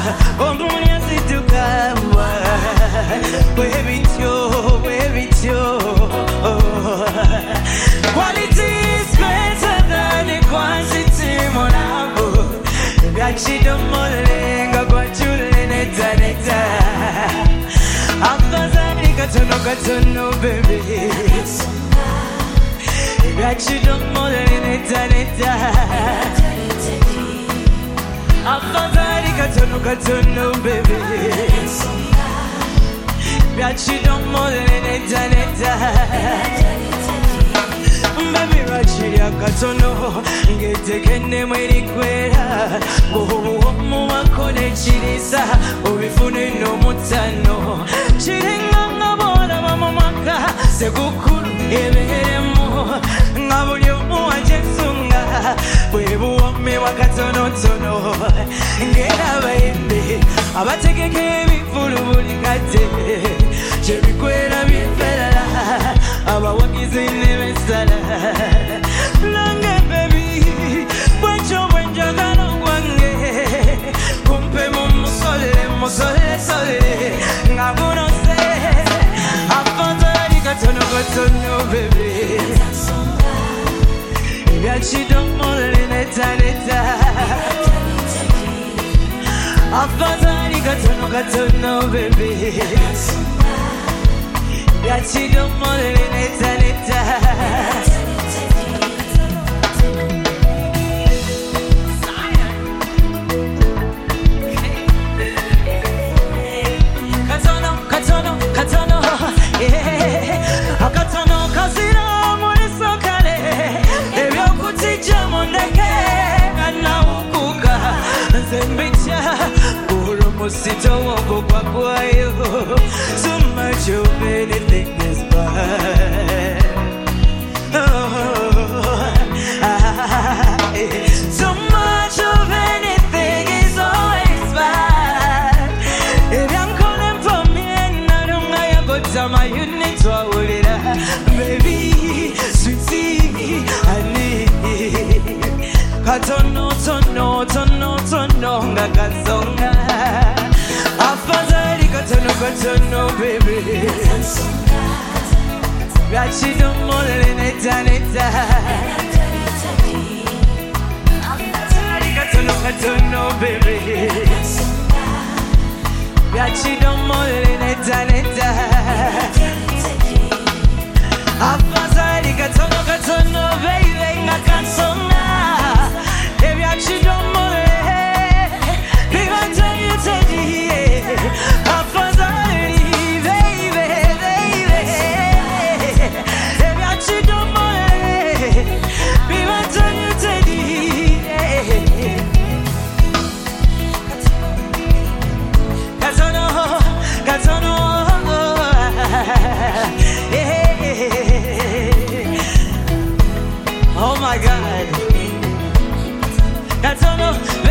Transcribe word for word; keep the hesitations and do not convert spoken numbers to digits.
Omunya situkamba Webityo, webityo Quality is better than quantity monabo Yachido molenga kwa chule neta neta Afazali katono katono baby Yachido molenga neta neta Afazali katono katono baby Yachido molenga neta neta Baby rachiri akatono Ngetekene mwiri kwera Goho muwakone chirisa Ubifune no mutano Chiringa ngabona mamamaka Segukuru eberemo Ngabuli omu wajesunga Bwebu wame wakatono tono Ngera baende Abategeke bifuru buli kate Chebikwera biferala Abawagizi nebesala Lange baby Bwencho bwenja gano gwange Kumpe mumusole musole sole Ngabuno se Afantari katono katono baby Yachido mole neta neta Afantari katono katono baby Yachido mole neta neta Katono, katono, katono yeah. Akatono kasira muri sokale Ebyo kutija mondeke Kana ukuka Zembicha Uro musito wako kwa kwayo So much of anything is bad oh, ah, So much of anything is always bad If I'm calling for me and I don't know you got time you need to hold it up Baby, sweetie, I need Katono, tono, tono, tono, nga kasonga Afazali katono, katono, baby Yachido mole neta neta Afazali katono, katono, baby Yachido mole neta neta Afazali katono, katono, baby Nga kasonga If yachido mole Big I tell you today Afazali baby, baby If yachido mole Big I tell you today Katono, katono Oh my God Katono